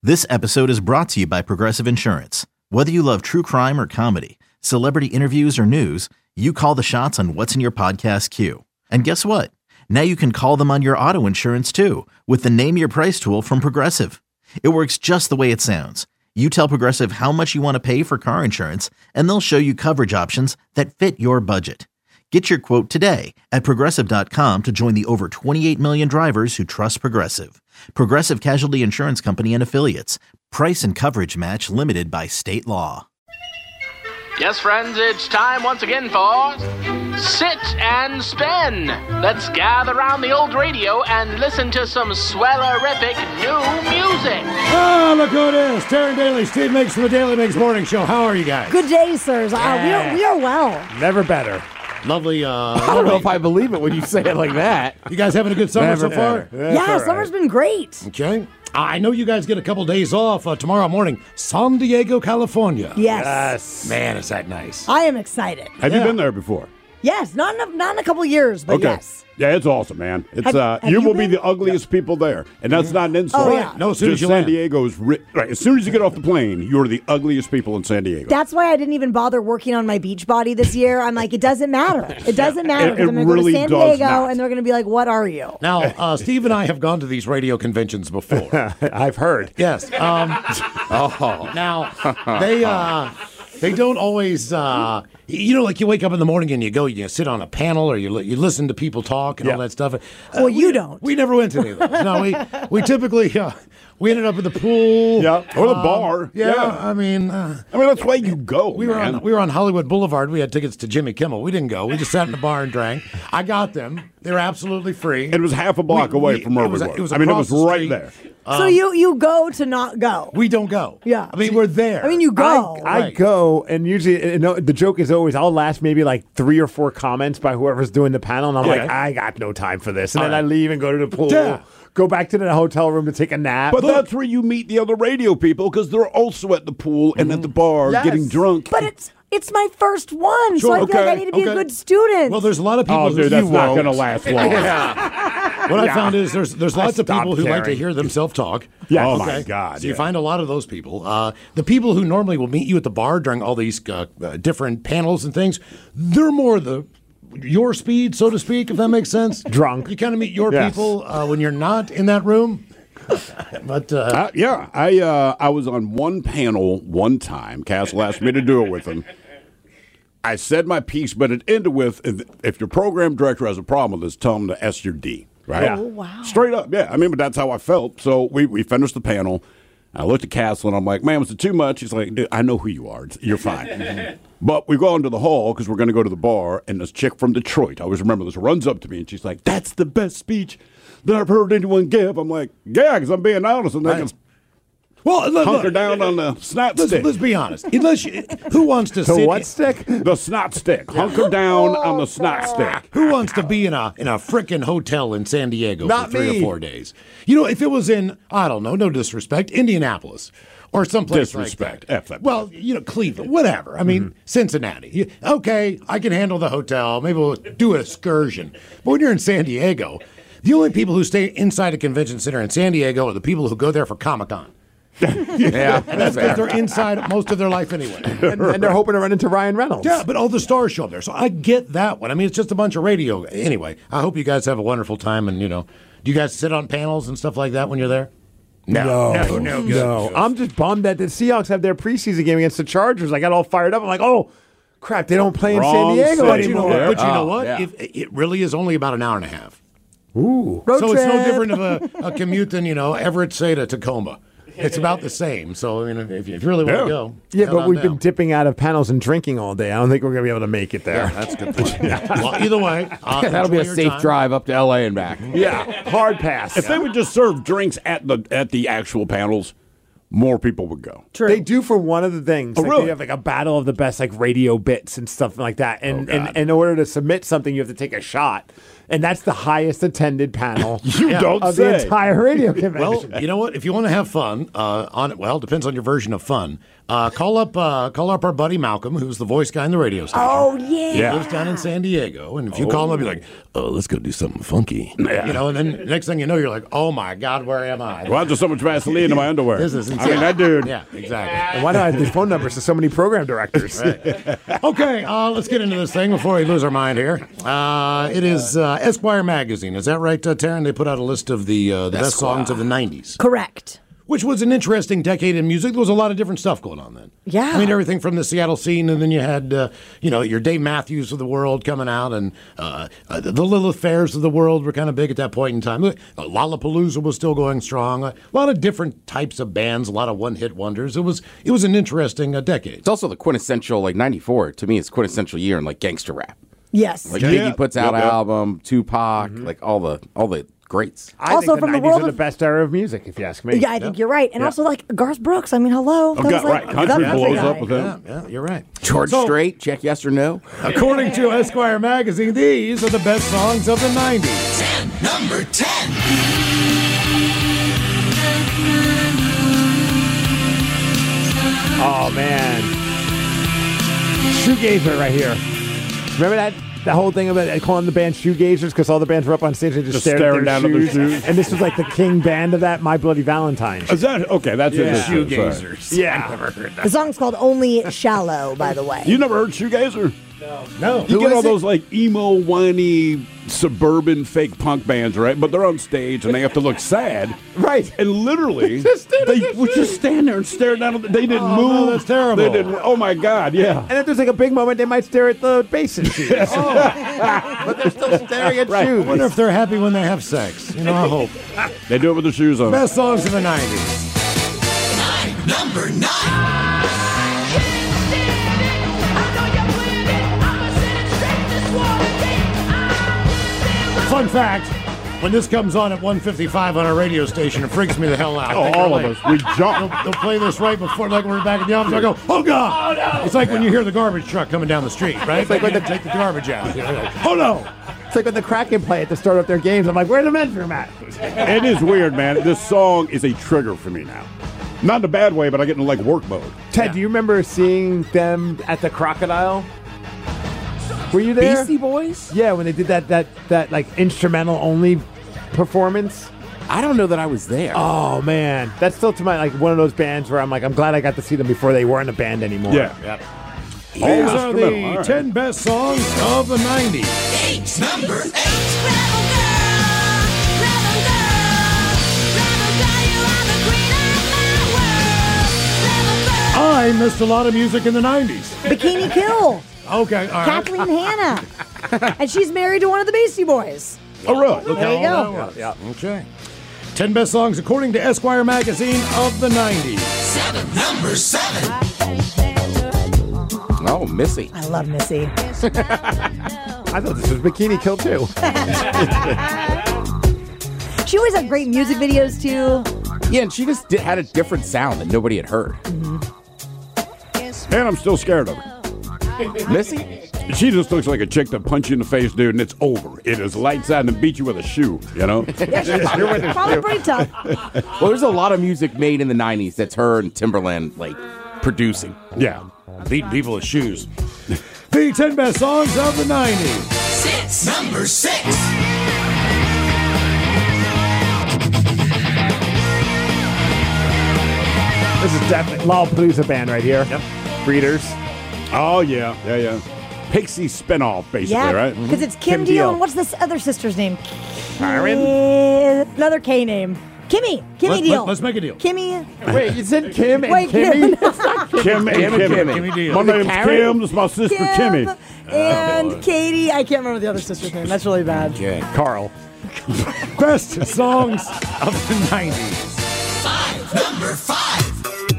This episode is brought to you by Progressive Insurance. Whether you love true crime or comedy, celebrity interviews or news, you call the shots on what's in your podcast queue. And guess what? Now you can call them on your auto insurance too with the Name Your Price tool from Progressive. It works just the way it sounds. You tell Progressive how much you want to pay for car insurance, and they'll show you coverage options that fit your budget. Get your quote today at Progressive.com to join the over 28 million drivers who trust Progressive. Progressive Casualty Insurance Company and Affiliates. Price and coverage match limited by state law. Yes, friends, it's time once again for Sit and Spin. Let's gather around the old radio and listen to some swellerific new music. Oh, look who it is. Taryn Daly, Steve Mix from the Daily Mix Morning Show. How are you guys? Good day, sirs. We are well. Never better. Lovely. I don't know if I believe it when you say it like that. You guys having a good summer so far? Yeah, summer's been great. Okay. I know you guys get a couple days off tomorrow morning. San Diego, California. Yes. Man, is that nice. I am excited. Have you been there before? Yes, not in a couple years, but yes. Yeah, it's awesome, man. It's Have you you will be been? the ugliest people there, and that's not an insult. Oh, yeah. No, as soon as Just you San land. Diego's right. As soon as you get off the plane, you're the ugliest people in San Diego. That's why I didn't even bother working on my beach body this year. I'm like, it doesn't matter. It doesn't matter. It I'm going to really go to San does Diego, not. and they're going to be like, what are you? Now, Steve and I have gone to these radio conventions before. I've heard. Yes. Now, they don't always, like you wake up in the morning and you sit on a panel or you listen to people talk and all that stuff. Well, you don't. We never went to any of those. No, we typically, we ended up at the pool. Yeah, or the bar. Yeah, Yeah. I mean, that's why you go. we were on Hollywood Boulevard. We had tickets to Jimmy Kimmel. We didn't go. We just sat in the bar and drank. I got them. They were absolutely free. It was half a block away from where we were. It was it across was the right street. there. So you go to not go. We don't go. Yeah. I mean, we're there. I mean, you go. I Right. go, and usually the joke is always I'll last maybe like 3 or 4 comments by whoever's doing the panel, and I'm like, I got no time for this. And then I leave and go to the pool, go back to the hotel room to take a nap. But that's where you meet the other radio people because they're also at the pool and at the bar getting drunk. But it's my first one, so I feel like I need to be a good student. Well, there's a lot of people Oh, who dude, that's you not won't. going to last long. What I found is there's lots of stopped people who like to caring. hear themselves talk. Yeah. Oh, my God, So you yeah. find a lot of those people. The people who normally will meet you at the bar during all these different panels and things, they're more your speed, so to speak, if that makes sense. Drunk. You kind of meet your Yes. people when you're not in that room. But I was on one panel one time. Castle asked me to do it with him. I said my piece, but it ended with, if your program director has a problem with this, tell him to S your D. Right? Oh, wow. Straight up, yeah. I mean, but that's how I felt. So we finished the panel. I looked at Castle, and I'm like, man, was it too much? He's like, dude, I know who you are. You're fine. But we go into the hall because we're going to go to the bar, and this chick from Detroit, I always remember this, runs up to me, and she's like, that's the best speech that I've heard anyone give. I'm like, yeah, because I'm being honest, and they can hunker down on the snot stick. let's be honest. Who wants to the sit what stick? The snot stick. Hunker down on the snot stick. Who wants to be in a frickin' hotel in San Diego Not for 3 me. or 4 days? If it was in, I don't know, no disrespect, Indianapolis or someplace Disrespect. like that. F that. Well, Cleveland, whatever. I mean, Cincinnati. Okay, I can handle the hotel. Maybe we'll do an excursion. But when you're in San Diego, the only people who stay inside a convention center in San Diego are the people who go there for Comic-Con. Yeah, And that's because they're inside most of their life anyway. and they're hoping to run into Ryan Reynolds. Yeah, but all the stars show up there, so I get that one. I mean, it's just a bunch of radio. Anyway, I hope you guys have a wonderful time, and do you guys sit on panels and stuff like that when you're there? No. Good. I'm just bummed that the Seahawks have their preseason game against the Chargers. I got all fired up. I'm like, oh, crap, they don't play in San Wrong Diego city. anymore. But you know what? yeah. If it really is only about an hour and a half. Ooh. Road So trip. it's no different of a commute than, Everett, say, to Tacoma. It's about the same. So, if you really want to go. Yeah, head but on we've been down. dipping out of panels and drinking all day. I don't think we're going to be able to make it there. That's a good point. Well, either way. That'll be enjoy a your safe time. drive up to L.A. and back. Yeah, hard pass. If they would just serve drinks at the actual panels, more people would go. True. They do for one of the things. Oh, Like, really? They have like a battle of the best like radio bits and stuff like that. And God. in order to submit something, you have to take a shot. and that's the highest attended panel You don't of say. the entire radio convention. Well, you know what? If you want to have fun, depends on your version of fun. Call up our buddy Malcolm, who's the voice guy in the radio station. Oh, yeah. He lives down in San Diego, and if you call him up, be like, "Oh, let's go do something funky," you know. And then next thing you know, you're like, "Oh my God, where am I?" Why is there so much Vaseline in my underwear? This is I insane. mean, that dude. Yeah, exactly. And why do I have these phone numbers to so many program directors? Okay, let's get into this thing before we lose our mind here. It is Esquire magazine. Is that right, Taryn? They put out a list of the best songs of the '90s. Correct. Which was an interesting decade in music. There was a lot of different stuff going on then. Yeah. I mean, everything from the Seattle scene, and then you had, your Dave Matthews of the world coming out, and the Lilith Fairs of the world were kind of big at that point in time. Lollapalooza was still going strong. A lot of different types of bands, a lot of one-hit wonders. It was an interesting decade. It's also the quintessential, like 94, to me, it's quintessential year in like gangster rap. Yes. Like Biggie puts out an album, Tupac, like all the greats. I Also think the from the 90s world are the of- best era of music, if you ask me. Yeah, I think you're right. And also, like, Garth Brooks. I mean, hello. That was, like, Country the blows guy. up with him. Yeah, you're right. George So- Strait, check yes or no. According to Esquire magazine, these are the best songs of the 90s. Number 10. Oh, man. Shoegazer right here. Remember that whole thing about calling the band shoegazers because all the bands were up on stage and just stared staring at down their at their shoes. And this was like the king band of that, My Bloody Valentine. Is that okay? That's it. Shoegazers. Yeah. The song's called Only Shallow, by the way. You never heard Shoegazer? No. You get all those like emo, whiny, suburban fake punk bands, right? But they're on stage and they have to look sad. Right. And literally, they would just stand there and stare down. They didn't move. no, that's terrible. They didn't. Oh my God, yeah. And if there's like a big moment, they might stare at the bassist shoes. But they're still staring at shoes. I wonder if they're happy when they have sex. You know, I hope. They do it with their shoes on. Best songs of the 90s. Number 9. Fun fact, when this comes on at 1:55 on our radio station, it freaks me the hell out. Oh, all of us. We jump. They'll play this right before, like we're back in the office. I go, oh God! Oh, no. It's like when you hear the garbage truck coming down the street, right? It's like when they take the garbage out. You're like, oh no! It's like when the Kraken play it to start up their games. I'm like, where's the men's room at? It is weird, man. This song is a trigger for me now. Not in a bad way, but I get into like work mode. Ted, do you remember seeing them at the Crocodile? Were you there? Beastie Boys? Yeah, when they did that like instrumental only performance. I don't know that I was there. Oh man, that's still to my like one of those bands where I'm like, I'm glad I got to see them before they weren't a band anymore. Yeah. These are instrumental, the all right. 10 best songs of the 90s. Number 8. I missed a lot of music in the 90s. Bikini Kill. Okay, all right. Kathleen Hanna. And she's married to one of the Beastie Boys. Oh, really? Look There you how go. all that was. Yeah. Okay. 10 best songs according to Esquire magazine of the 90s. Number 7. Oh, Missy. I love Missy. I thought this was Bikini Kill too. She always had great music videos, too. Yeah, and she just had a different sound that nobody had heard. And I'm still scared of her. Missy? She just looks like a chick that punch you in the face, dude, and it's over. It is lights out and beat you with a shoe, you know? Probably pretty tough. Well, there's a lot of music made in the 90s that's her and Timberland, like, producing. Yeah. Beating people with shoes. The 10 best songs of the 90s. Number 6. This is definitely Lollapalooza band right here. Yep. Breeders. Oh, yeah. Pixie spinoff, basically, Yeah, right? because it's Kim Kim Deal. Deal. And what's this other sister's name? Karen? Another K name. Kimmy. Kimmy Deal. Let's make a deal. Kimmy. Wait, you said Kim and Wait, Kimmy? Kim and Kimmy. Kimmy Deal. My Was it name's Karen? Kim. This is my sister, Kimmy. And Katie. I can't remember the other sister's name. That's really bad. Okay. Carl. Best songs of the 90s. Number 5.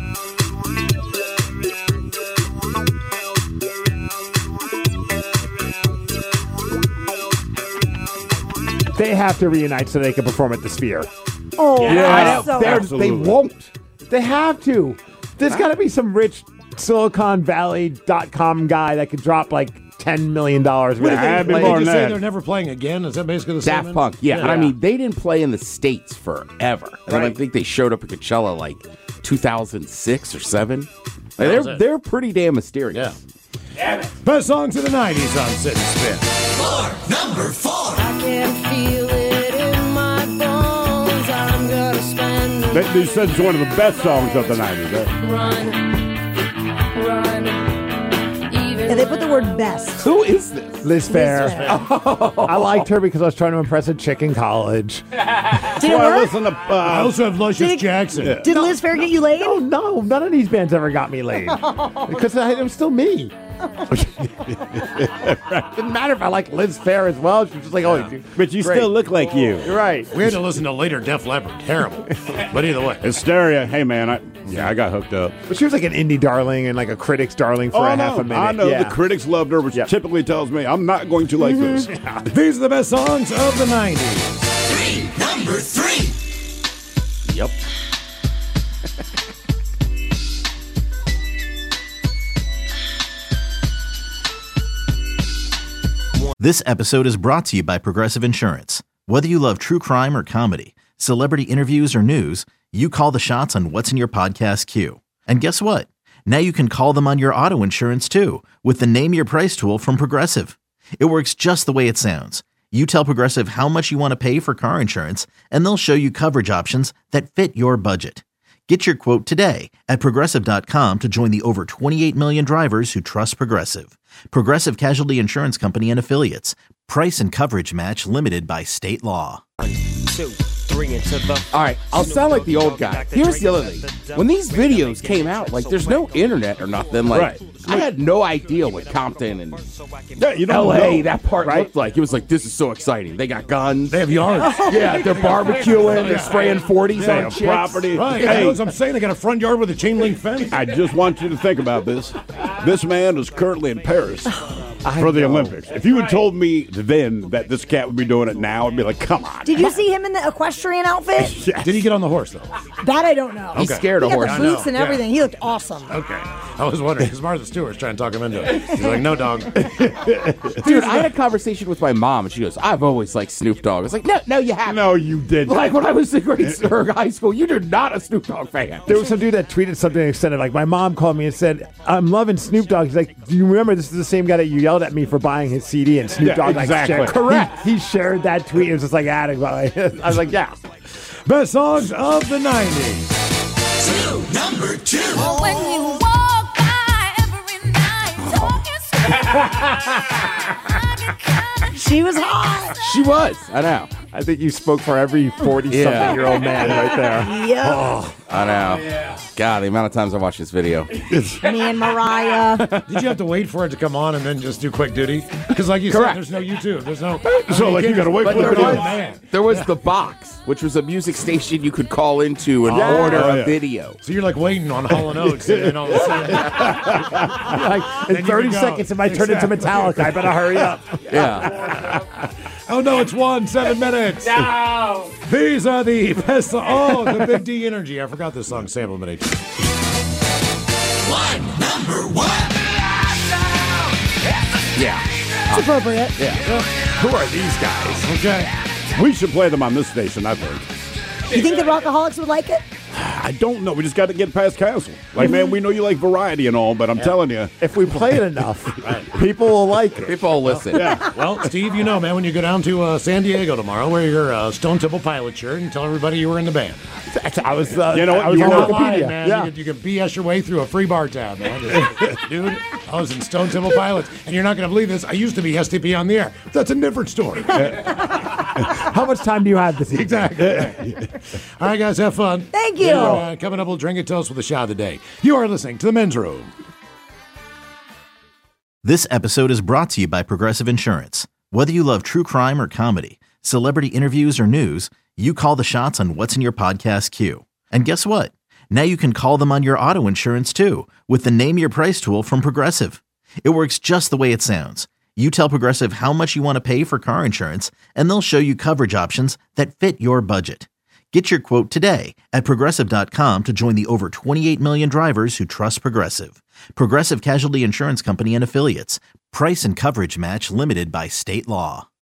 They have to reunite so they can perform at the Sphere. Oh, Yeah, so They absolutely. won't. They have to. There's got to be some rich Silicon Valley.com guy that could drop like $10 million. What did they, I'd be they more just than say that. they're never playing again? Is that basically the Daft statement? Punk, yeah. And I mean, they didn't play in the States forever. And I think they showed up at Coachella like 2006 or 7. Like, they're pretty damn mysterious. Yeah. Best songs of the 90s on Sit and Spin. Number 4. I can feel it in my bones. I'm gonna spend the They said it's one of the best songs of the 90s. run. Yeah, they put the word best. Who is this? Liz Fair. Fair. I liked her because I was trying to impress a chick in college. Did it Well, work? listen to I also have Luscious Jackson. Did Liz Fair get you laid? Oh, no, none of these bands ever got me laid. Because it was still me. Didn't matter if I liked Liz Fair as well. She was just like, oh, But you great. still look like you. You're right. We had to listen to later Def Leppard. Terrible. But either way. Hysteria. Hey, man, I got hooked up. But she was like an indie darling and like a critic's darling for a half a minute. I know. Yeah. The critics loved her, which typically tells me I'm not going to like this. These are the best songs of the 90s. Number 3. Yep. This episode is brought to you by Progressive Insurance. Whether you love true crime or comedy, celebrity interviews or news, you call the shots on what's in your podcast queue. And guess what? Now you can call them on your auto insurance too with the Name Your Price tool from Progressive. It works just the way it sounds. You tell Progressive how much you want to pay for car insurance, and they'll show you coverage options that fit your budget. Get your quote today at Progressive.com to join the over 28 million drivers who trust Progressive. Progressive Casualty Insurance Company and Affiliates. Price and coverage match limited by state law. 1, 2, 3 into the. All right, I'll sound like the old guy. Here's the other thing. When these videos came out, like, there's no internet or nothing. Like, Right. I had no idea what Compton and Yeah, you don't LA, know. that part looked like. It was like, this is so exciting. They got guns. They have yards. Yeah, they're barbecuing. They're spraying 40s They on have chicks. property. Right. Hey, That's what I'm saying. They got a front yard with a chain link fence. I just want you to think about this. This man is currently in Paris for the Olympics. If you had told me then that this cat would be doing it now, I'd be like, come on. Did you see him in the equestrian outfit? Did he get on the horse, though? That I don't know. He's scared He of got the horses. boots and Yeah. everything. He looked awesome. Okay. I was wondering, because Martha Stewart's trying to talk him into it. He's like, no, dog. Dude, I had a conversation with my mom, and she goes, I've always liked Snoop Dogg. I was like, no, you haven't. No, you didn't. Like, when I was in high school, you're not a Snoop Dogg fan. There was some dude that tweeted something extended. Like, my mom called me and said, I'm loving Snoop Dogg. He's like, do you remember this is the same guy that you yelled at me for buying his CD? And Snoop Yeah, Dogg, like, exactly. shared. Correct. He shared that tweet. It was just like, adding. I was like, yeah. Best songs of the 90s. Number 2. When you walk by every night, She was hot. She was. I know. I think you spoke for every 40-something-year-old man right there. Yep. I know. God, the amount of times I watched this video. Me and Mariah. Did you have to wait for it to come on and then just do quick duty? Because like you Correct. said, there's no YouTube. There's no... So, like, you got to wait for But the there video. was, there was The Box, which was a music station you could call into and order Oh, a yeah. video. So you're like waiting on Hall & Oates and then all of a sudden... Like, in Then you 30 can go. seconds, if I turn into Metallica, I better hurry up. Yeah. Oh no, it's 7 minutes. No. These are the best. The Big D Energy. I forgot this song sample minute. Number 1. Yeah. It's appropriate. Who are these guys? Okay. We should play them on this station, I think. You think the Rockaholics would like it? I don't know. We just got to get past Castle. Like, man, we know you like variety and all, but I'm telling you. If we play it enough, people will like it. People will listen. Well, Steve, you know, man, when you go down to San Diego tomorrow, wear your Stone Temple Pilot shirt and tell everybody you were in the band. I was, You know what? I was You on were Not lying, Wikipedia. man. Yeah. You can BS your way through a free bar tab, man. Dude, I was in Stone Temple Pilots, and you're not going to believe this. I used to be STP on the air. That's a different story. How much time do you have this evening? Exactly. All right, guys, have fun. Thank you. Coming up, we'll drink a toast with a shot of the day. You are listening to The Men's Room. This episode is brought to you by Progressive Insurance. Whether you love true crime or comedy, celebrity interviews or news, you call the shots on what's in your podcast queue. And guess what? Now you can call them on your auto insurance too with the Name Your Price tool from Progressive. It works just the way it sounds. You tell Progressive how much you want to pay for car insurance, and they'll show you coverage options that fit your budget. Get your quote today at Progressive.com to join the over 28 million drivers who trust Progressive. Progressive Casualty Insurance Company and Affiliates. Price and coverage match limited by state law.